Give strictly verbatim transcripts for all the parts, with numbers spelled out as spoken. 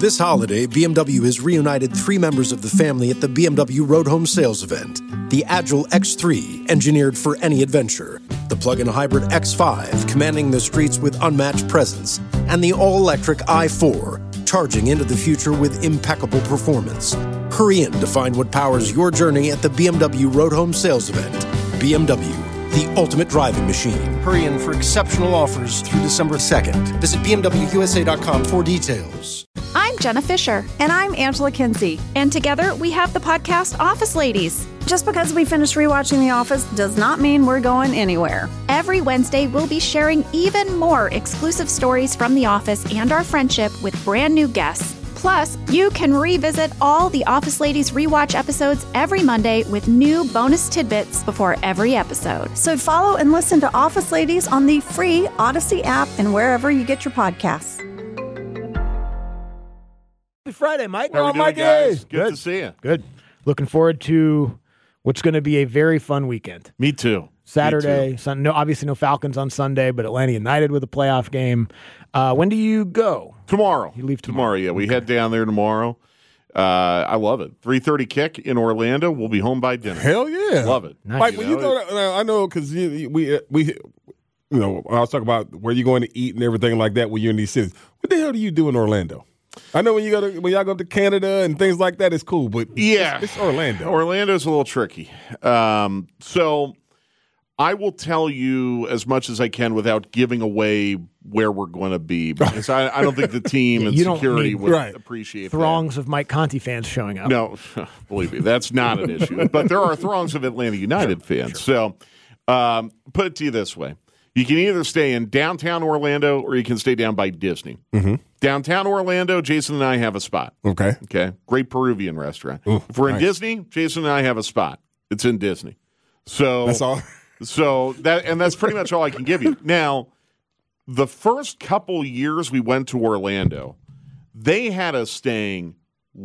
This holiday, B M W has reunited three members of the family at the B M W Road Home Sales event. The Agile X three, engineered for any adventure. The plug-in hybrid X five, commanding the streets with unmatched presence. And the all-electric i four, charging into the future with impeccable performance. Hurry in to find what powers your journey at the B M W Road Home Sales event. B M W, the ultimate driving machine. Hurry in for exceptional offers through December second. Visit B M W U S A dot com for details. I'm Jenna Fisher. And I'm Angela Kinsey. And together we have the podcast Office Ladies. Just because we finished rewatching The Office does not mean we're going anywhere. Every Wednesday, we'll be sharing even more exclusive stories from The Office and our friendship with brand new guests. Plus, you can revisit all the Office Ladies rewatch episodes every Monday with new bonus tidbits before every episode. So follow and listen to Office Ladies on the free Odyssey app and wherever you get your podcasts. Happy Friday, Mike. How are we oh, doing, Mike guys? Good. Good to see you. Good. Looking forward to what's going to be a very fun weekend. Me too. Saturday, Me too. Sun, no, obviously no Falcons on Sunday, but Atlanta United with a playoff game. Uh, when do you go? Tomorrow. You leave tomorrow. Tomorrow, yeah. We head down there tomorrow. Uh, I love it. three thirty kick in Orlando. We'll be home by dinner. Hell yeah. Love it. Nice. Mike, You when know, you throw that, now, I know because we, we, you know, I was talking about where you're going to eat and everything like that when you're in these cities. What the hell do you do in Orlando? I know when you go to when y'all go to Canada and things like that, it's cool, but Yeah. it's, it's Orlando. Orlando's a little tricky. Um, so I will tell you as much as I can without giving away where we're going to be, because I, I don't think the team Yeah, and you don't security need- would right. appreciate Throngs of Mike Conti fans showing up. that. No, believe me, that's not an issue. But there are throngs of Atlanta United fans. So um, put it to you this way. You can either stay in downtown Orlando or you can stay down by Disney. Mm-hmm. Downtown Orlando, Jason and I have a spot. Okay. Okay. Great Peruvian restaurant. Ooh, if we're in nice. Disney, Jason and I have a spot. It's in Disney. So That's all. So that and that's pretty much all I can give you. Now, the first couple years we went to Orlando, they had us staying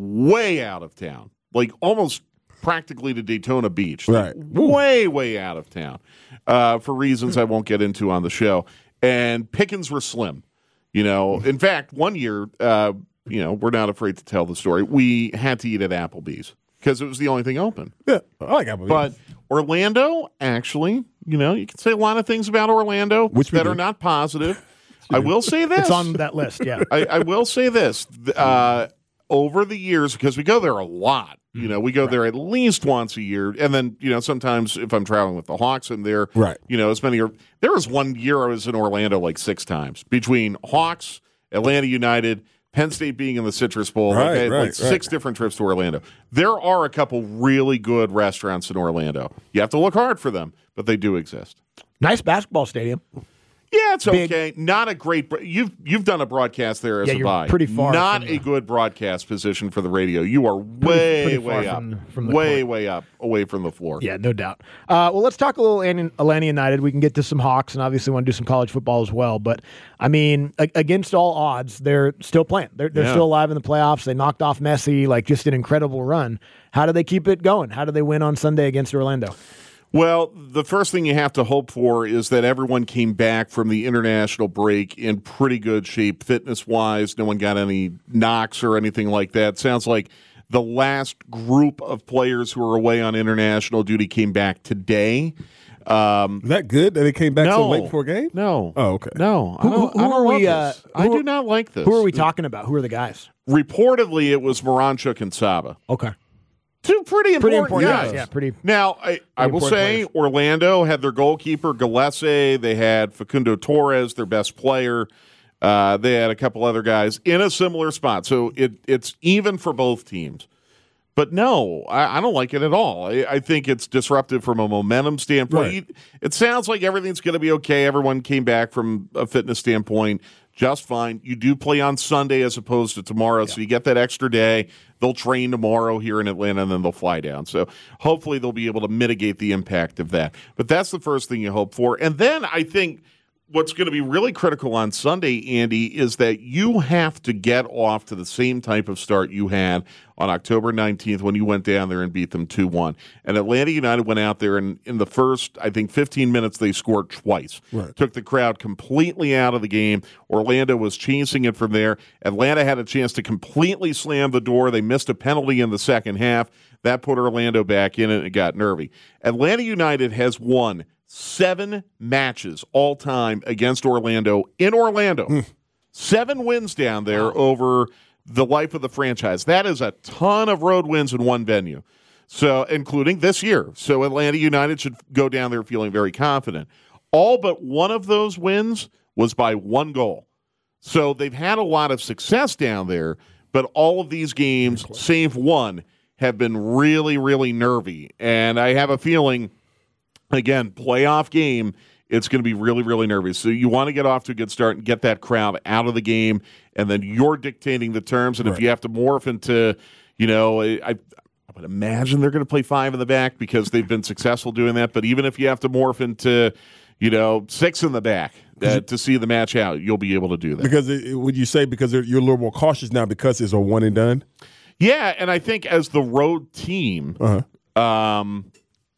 way out of town, like almost practically to Daytona Beach. Right. Way, way out of town uh, for reasons I won't get into on the show. And pickings were slim. You know, in fact, one year, uh, you know, we're not afraid to tell the story. We had to eat at Applebee's because it was the only thing open. Yeah, I like Applebee's. But Orlando, actually, you know, you can say a lot of things about Orlando Which we that do. are not positive. I will say this. It's on that list, yeah. I, I will say this. Uh, over the years, because we go there a lot, you know, we go there at least once a year. And then, you know, sometimes if I'm traveling with the Hawks, I'm there, Right. you know, as many. Are, there was one year I was in Orlando like six times between Hawks, Atlanta United, Penn State being in the Citrus Bowl. Right, like, I had, right, like right. six different trips to Orlando. There are a couple really good restaurants in Orlando. You have to look hard for them, but they do exist. Nice basketball stadium. Yeah, it's Big. okay. Not a great. bro- You've you've done a broadcast there as Yeah, a you're buy. pretty far Not from a the- good broadcast position for the radio. You are way pretty far way up, from the- from the way court. way up, away from the floor. Yeah, no doubt. Uh, well, let's talk a little An- Atlanta United. We can get to some Hawks, and obviously want to do some college football as well. But, I mean, a- against all odds, they're still playing. They're, they're Yeah. still alive in the playoffs. They knocked off Messi, like just an incredible run. How do they keep it going? How do they win on Sunday against Orlando? Well, the first thing you have to hope for is that everyone came back from the international break in pretty good shape, fitness-wise. No one got any knocks or anything like that. Sounds like the last group of players who were away on international duty came back today. Um, Is that good that they came back no, so late before a game? No. Oh, okay. No. I Who- don't, who I don't are we, love uh, this. I who do are- not like this. Who are we talking about? Who are the guys? Reportedly, it was Moranchuk and Saba. Okay. Two pretty important, Pretty important guys. guys. Yeah, pretty. Now, I, I will important say players. Orlando had their goalkeeper, Gillespie. They had Facundo Torres, their best player. Uh, they had a couple other guys in a similar spot. So it, it's even for both teams. But no, I, I don't like it at all. I, I think it's disruptive from a momentum standpoint. Right. It sounds like everything's going to be okay. Everyone came back from a fitness standpoint just fine. You do play on Sunday as opposed to tomorrow, yeah. so you get that extra day. They'll train tomorrow here in Atlanta, and then they'll fly down. So hopefully they'll be able to mitigate the impact of that. But that's the first thing you hope for. And then I think what's going to be really critical on Sunday, Andy, is that you have to get off to the same type of start you had on October nineteenth when you went down there and beat them two one. And Atlanta United went out there, and in the first, I think, fifteen minutes, they scored twice. Right. Took the crowd completely out of the game. Orlando was chasing it from there. Atlanta had a chance to completely slam the door. They missed a penalty in the second half. That put Orlando back in, and it got nervy. Atlanta United has won seven matches all time against Orlando in Orlando. Mm. Seven wins down there wow. over the life of the franchise. That is a ton of road wins in one venue, so including this year. So Atlanta United should go down there feeling very confident. All but one of those wins was by one goal. So they've had a lot of success down there, but all of these games, save one, have been really, really nervy. And I have a feeling, again, playoff game, it's going to be really, really nervy. So you want to get off to a good start and get that crowd out of the game, and then you're dictating the terms. And right. if you have to morph into, you know, I, I would imagine they're going to play five in the back because they've been successful doing that. But even if you have to morph into, you know, six in the back uh, to see the match out, you'll be able to do that. Because it, would you say because you're a little more cautious now because it's a one and done? Yeah, and I think as the road team, uh-huh. um,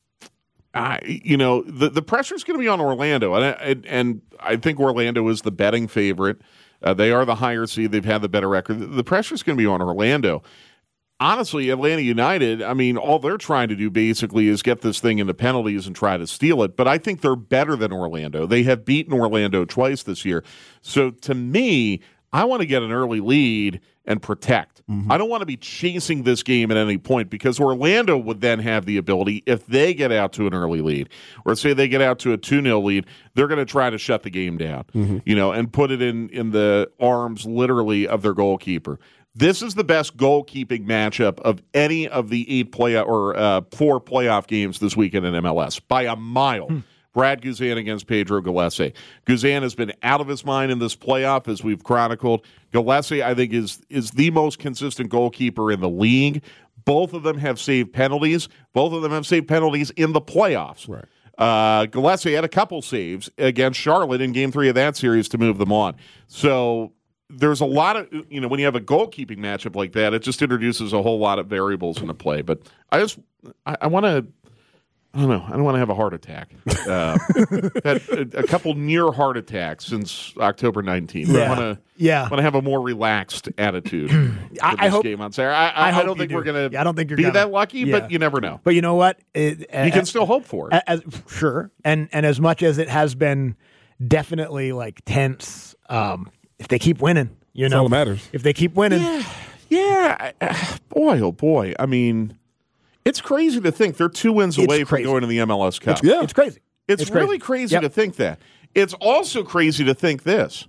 I, you know, the, the pressure is going to be on Orlando, and I, and I think Orlando is the betting favorite. Uh, they are the higher seed. They've had the better record. The pressure is going to be on Orlando. Honestly, Atlanta United, I mean, all they're trying to do basically is get this thing into penalties and try to steal it, but I think they're better than Orlando. They have beaten Orlando twice this year. So to me, I want to get an early lead and protect. Mm-hmm. I don't want to be chasing this game at any point because Orlando would then have the ability, if they get out to an early lead, or say they get out to a two nil lead, they're going to try to shut the game down, mm-hmm. you know, and put it in, in the arms, literally, of their goalkeeper. This is the best goalkeeping matchup of any of the eight play or uh, four playoff games this weekend in M L S by a mile. Hmm. Brad Guzan against Pedro Gallese. Guzan has been out of his mind in this playoff, as we've chronicled. Gallese, I think, is is the most consistent goalkeeper in the league. Both of them have saved penalties. Both of them have saved penalties in the playoffs. Right. Uh, Gallese had a couple saves against Charlotte in Game Three of that series to move them on. So there's a lot of, you know, when you have a goalkeeping matchup like that, it just introduces a whole lot of variables into play. But I just, I, I want to. I don't know. I don't want to have a heart attack. Uh, had a, a couple near heart attacks since October nineteenth. Yeah. I want to yeah. want to have a more relaxed attitude for I, this I hope, game on Saturday. I, I, I, I don't think do. we're going yeah, I don't think you're to be gonna. that lucky, yeah. but you never know. But you know what? It, you uh, can still hope for it. As, sure. And and as much as it has been definitely like tense, um, if they keep winning, you That's know, all that matters. If they keep winning. Yeah. Yeah. Uh, boy, oh boy. I mean, it's crazy to think they're two wins away it's from crazy. going to the M L S Cup. It's, yeah. it's crazy. It's, it's really crazy, crazy yep. to think that. It's also crazy to think this,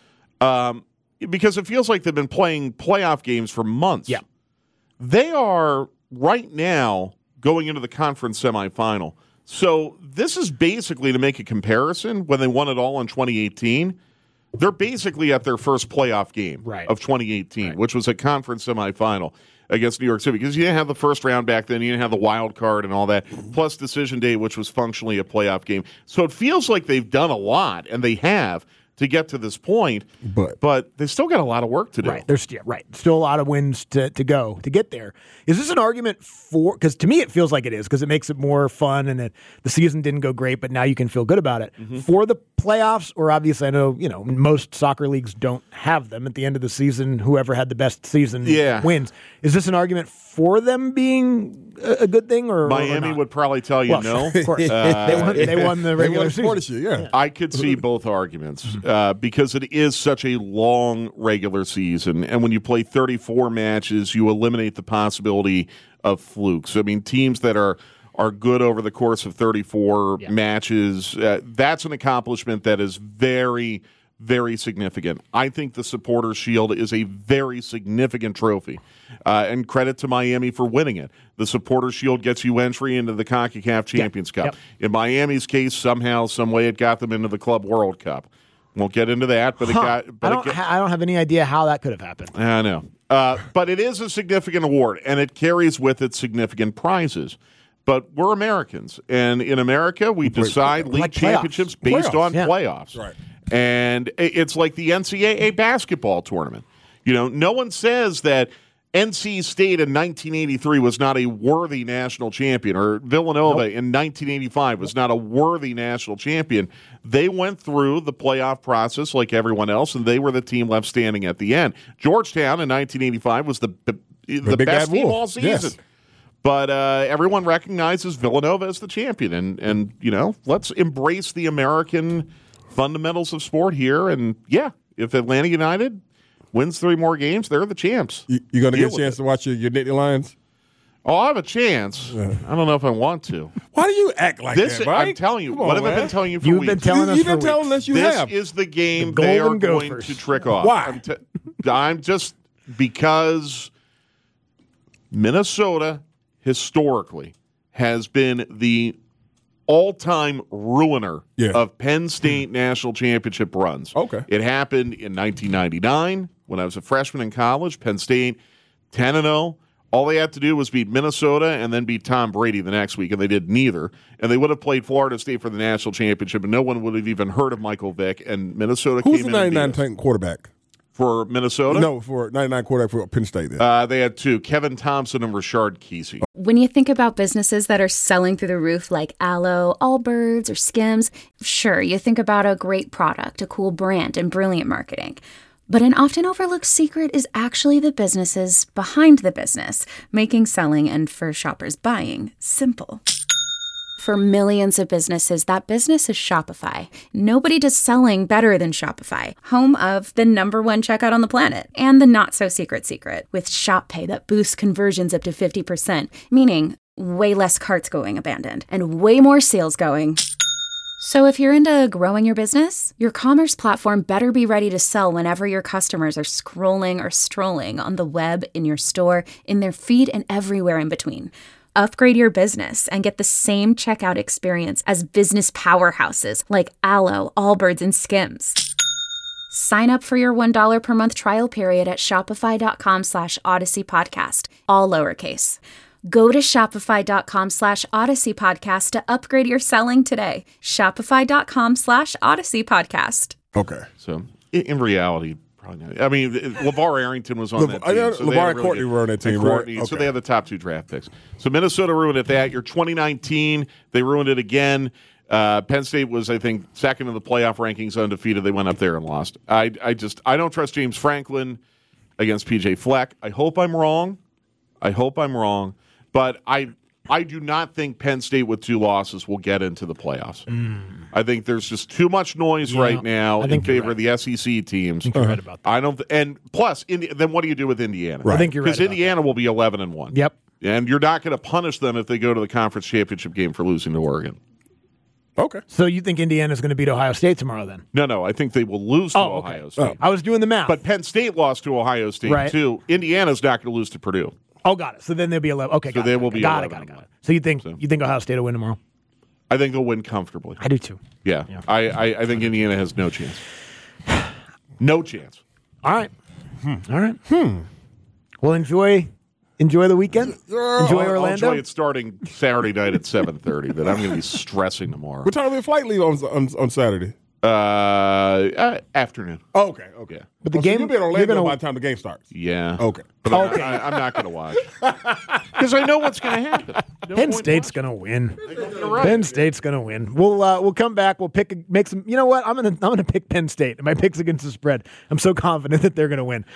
um, because it feels like they've been playing playoff games for months. Yeah. They are right now going into the conference semifinal. So this is basically, to make a comparison, when they won it all in twenty eighteen, they're basically at their first playoff game right. of twenty eighteen, right. which was a conference semifinal against New York City, because you didn't have the first round back then, you didn't have the wild card and all that, plus decision day, which was functionally a playoff game. So it feels like they've done a lot, and they have, to get to this point, but, but they've still got a lot of work to do. Right, there's still, right, still a lot of wins to, to go to get there. Is this an argument for, because to me it feels like it is, because it makes it more fun, and it, the season didn't go great, but now you can feel good about it. Mm-hmm. For the playoffs, or obviously I know, you know, most soccer leagues don't have them at the end of the season, whoever had the best season yeah. wins. Is this an argument for them being a, a good thing, or Miami or would probably tell you well, no. Of course. Uh, they, won, they won the regular won season. You, yeah. I could see both arguments uh, because it is such a long regular season, and when you play thirty-four matches, you eliminate the possibility of flukes. I mean, teams that are are good over the course of thirty-four yeah. matches, uh, that's an accomplishment that is very, very significant. I think the Supporters' Shield is a very significant trophy, uh, and credit to Miami for winning it. The Supporters' Shield gets you entry into the CONCACAF Champions yep. Cup. Yep. In Miami's case, somehow, some way, it got them into the Club World Cup. Won't get into that, but huh. it got. But I don't. it got, Ha- I don't have any idea how that could have happened. I know, uh, but it is a significant award, and it carries with it significant prizes. But we're Americans, and in America, we decide league like playoffs. championships based Playoffs, on yeah. playoffs. Right. And it's like the N C double A basketball tournament. You know, no one says that N C State in nineteen eighty-three was not a worthy national champion, or Villanova nope. in nineteen eighty-five was not a worthy national champion. They went through the playoff process like everyone else, and they were the team left standing at the end. Georgetown in nineteen eighty-five was the the, the best team all season. Yes. But uh, everyone recognizes Villanova as the champion, and and you know, let's embrace the American fundamentals of sport here. And yeah, if Atlanta United wins three more games, they're the champs. You, you going to Deal get a chance it. to watch your, your Nittany Lions? Oh, I have a chance. Yeah. I don't know if I want to. Why do you act like this, that, Mike? I'm telling you. Come what on, have I man. been telling you for You've weeks? been telling you, us You've been for telling weeks. us you this have. is the game The they are Golden going Gophers. to trick off. Why? I'm, t- I'm just because Minnesota historically has been the all-time ruiner Yeah. of Penn State national championship runs. Okay. It happened in nineteen ninety-nine when I was a freshman in college. Penn State ten and oh. All they had to do was beat Minnesota and then beat Tom Brady the next week, and they did neither. And they would have played Florida State for the national championship, and no one would have even heard of Michael Vick. And Minnesota Who's came the in and ninety-nine beat us. tank quarterback? For Minnesota. No, for ninety-nine quarterback for Penn State. Then. Uh, they had two, Kevin Thompson and Rashard Kesey. When you think about businesses that are selling through the roof like Aloe, Allbirds, or Skims, sure, you think about a great product, a cool brand, and brilliant marketing. But an often overlooked secret is actually the businesses behind the business, making selling and for shoppers buying simple. For millions of businesses, that business is Shopify. Nobody does selling better than Shopify, home of the number one checkout on the planet and the not-so-secret secret with Shop Pay that boosts conversions up to fifty percent, meaning way less carts going abandoned and way more sales going. So if you're into growing your business, your commerce platform better be ready to sell whenever your customers are scrolling or strolling on the web, in your store, in their feed, and everywhere in between. Upgrade your business and get the same checkout experience as business powerhouses like Aloe, Allbirds, and Skims. Sign up for your one dollar per month trial period at shopify.com slash Odyssey Podcast, all lowercase. Go to shopify.com slash Odyssey Podcast to upgrade your selling today. Shopify.com slash Odyssey Podcast. Okay. So in, in reality, probably not. I mean, LeVar Arrington was on Le- that I team. know so LeVar they had and Courtney good- were on that team, and right? Courtney, So Okay. they had the top two draft picks. So Minnesota ruined it that year. twenty nineteen, they ruined it again. Uh, Penn State was, I think, second in the playoff rankings, undefeated. They went up there and lost. I, I just, I don't trust James Franklin against P J Fleck. I hope I'm wrong. I hope I'm wrong. But I I do not think Penn State with two losses will get into the playoffs. Mm. I think there's just too much noise Yeah, right now I in think you're favor right. of the S E C teams. I think you're right about that. I don't, and plus, Indi- then what do you do with Indiana? I think you're right Because about Indiana will be eleven and one. Yep. And you're not going to punish them if they go to the conference championship game for losing to Oregon. Okay. So you think Indiana's going to beat Ohio State tomorrow then? No, no, I think they will lose to Oh, okay. Ohio State. I was doing the math. But Penn State lost to Ohio State Right. too. Indiana's not going to lose to Purdue. oh, got it. So then they'll be eleven. Okay, So got they it. will be got it, eleven got it, and got one. it. So you think So- you think Ohio State will win tomorrow? I think they'll win comfortably. I do too. Yeah, Yeah. I, I, I think Indiana has no chance. No chance. All right. All right. Hmm. Well, enjoy enjoy the weekend. Enjoy I'll- I'll Orlando. enjoy it starting Saturday night at seven thirty. That I'm going to be stressing tomorrow. What time will the flight leave on, on, on Saturday? Uh, uh, afternoon. Oh, okay. Okay. Yeah. But the Oh, so game- you'll be in you're Orlando gonna- by the time the game starts. Yeah. Okay. But I'm- Okay. I, I'm not going to watch because I know what's going to happen. No Penn point State's watching. going to win. You're right. Penn State's going to win. We'll uh, we'll come back. We'll pick make some. You know what? I'm gonna I'm gonna pick Penn State. My pick's against the spread. I'm so confident that they're going to win.